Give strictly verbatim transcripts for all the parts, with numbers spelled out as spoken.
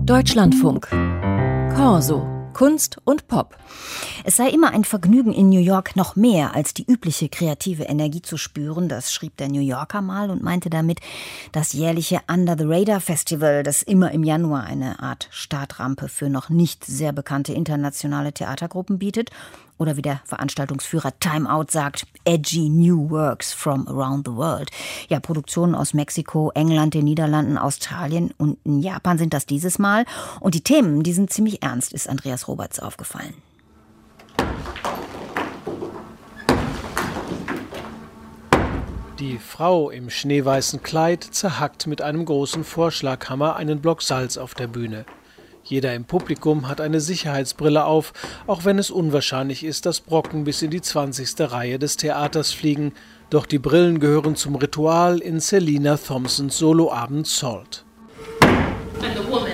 Deutschlandfunk. Corso. Kunst und Pop. Es sei immer ein Vergnügen, in New York noch mehr als die übliche kreative Energie zu spüren. Das schrieb der New Yorker mal und meinte damit das jährliche Under the Radar Festival, das immer im Januar eine Art Startrampe für noch nicht sehr bekannte internationale Theatergruppen bietet. Oder wie der Veranstaltungsführer Time Out sagt, edgy new works from around the world. Ja, Produktionen aus Mexiko, England, den Niederlanden, Australien und in Japan sind das dieses Mal. Und die Themen, die sind ziemlich ernst, ist Andreas Roberts aufgefallen. Die Frau im schneeweißen Kleid zerhackt mit einem großen Vorschlaghammer einen Block Salz auf der Bühne. Jeder im Publikum hat eine Sicherheitsbrille auf, auch wenn es unwahrscheinlich ist, dass Brocken bis in die zwanzigste Reihe des Theaters fliegen. Doch die Brillen gehören zum Ritual in Selena Thompsons Soloabend Salt. And a woman.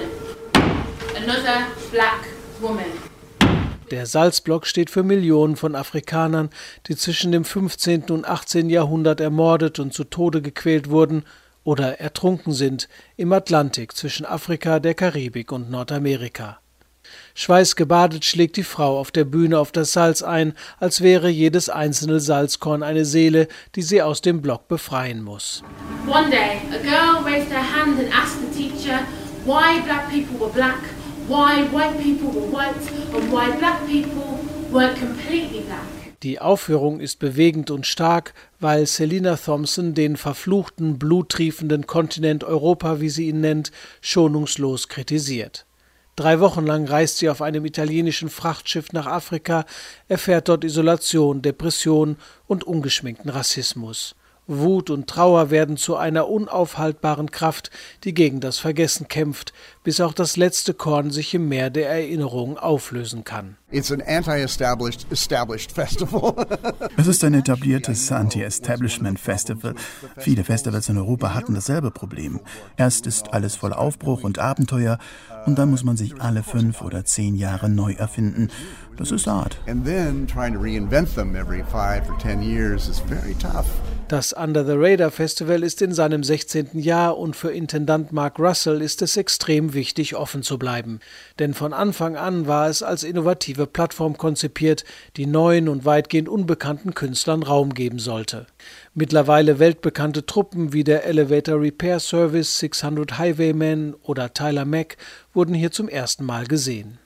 Another black woman. Der Salzblock steht für Millionen von Afrikanern, die zwischen dem fünfzehnten und achtzehnten Jahrhundert ermordet und zu Tode gequält wurden oder ertrunken sind im Atlantik zwischen Afrika, der Karibik und Nordamerika. Schweißgebadet schlägt die Frau auf der Bühne auf das Salz ein, als wäre jedes einzelne Salzkorn eine Seele, die sie aus dem Block befreien muss. One day, a girl raised her hand and asked the teacher why black people were black, why white people were white and why black people weren't completely black. Die Aufführung ist bewegend und stark, weil Selena Thompson den verfluchten, bluttriefenden Kontinent Europa, wie sie ihn nennt, schonungslos kritisiert. Drei Wochen lang reist sie auf einem italienischen Frachtschiff nach Afrika, erfährt dort Isolation, Depression und ungeschminkten Rassismus. Wut und Trauer werden zu einer unaufhaltbaren Kraft, die gegen das Vergessen kämpft, bis auch das letzte Korn sich im Meer der Erinnerung auflösen kann. It's an anti-established established festival. Es ist ein etabliertes Anti-Establishment-Festival. Viele Festivals in Europa hatten dasselbe Problem. Erst ist alles voll Aufbruch und Abenteuer und dann muss man sich alle fünf oder zehn Jahre neu erfinden. Das ist hart. And then trying to reinvent them every five or ten years is very tough. Das Under the Radar Festival ist in seinem sechzehnten Jahr und für Intendant Mark Russell ist es extrem wichtig, offen zu bleiben. Denn von Anfang an war es als innovative Plattform konzipiert, die neuen und weitgehend unbekannten Künstlern Raum geben sollte. Mittlerweile weltbekannte Truppen wie der Elevator Repair Service, sechshundert Highwaymen oder Tyler Mack wurden hier zum ersten Mal gesehen.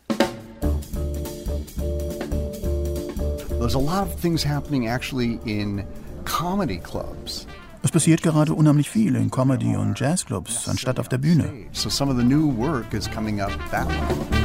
There's a lot of things happening actually in comedy clubs. Es passiert gerade unheimlich viel in Comedy- und Jazzclubs, anstatt auf der Bühne. So some of the new work is coming up that way.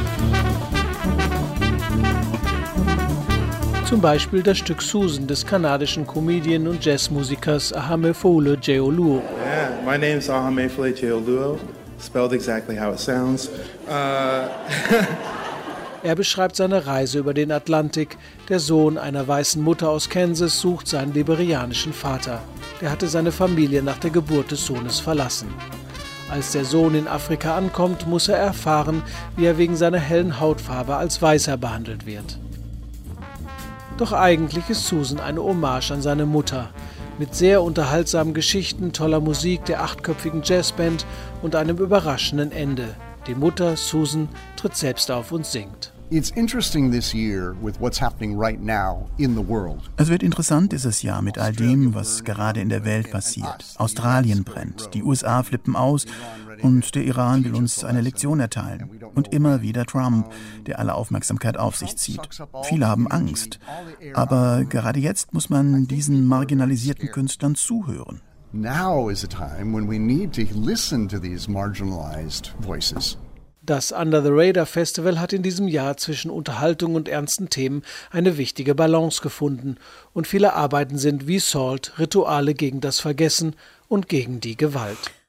Zum Beispiel das Stück Susan des kanadischen Comedian und Jazzmusikers Ahamefule Jeoluo. Yeah, my name is Ahamefule Jeoluo, spelled exactly how it sounds. Uh Er beschreibt seine Reise über den Atlantik. Der Sohn einer weißen Mutter aus Kansas sucht seinen liberianischen Vater. Der hatte seine Familie nach der Geburt des Sohnes verlassen. Als der Sohn in Afrika ankommt, muss er erfahren, wie er wegen seiner hellen Hautfarbe als Weißer behandelt wird. Doch eigentlich ist Susan eine Hommage an seine Mutter. Mit sehr unterhaltsamen Geschichten, toller Musik der achtköpfigen Jazzband und einem überraschenden Ende. Die Mutter, Susan, tritt selbst auf und singt. It's interesting this year with what's happening right now in the world. Es wird interessant dieses Jahr mit all dem, was gerade in der Welt passiert. Australien brennt, die U S A flippen aus und der Iran will uns eine Lektion erteilen. Und immer wieder Trump, der alle Aufmerksamkeit auf sich zieht. Viele haben Angst. Aber gerade jetzt muss man diesen marginalisierten Künstlern zuhören. Now is a time when we need to listen to these marginalized voices. Das Under the Radar Festival hat in diesem Jahr zwischen Unterhaltung und ernsten Themen eine wichtige Balance gefunden und viele Arbeiten sind wie Salt Rituale gegen das Vergessen und gegen die Gewalt.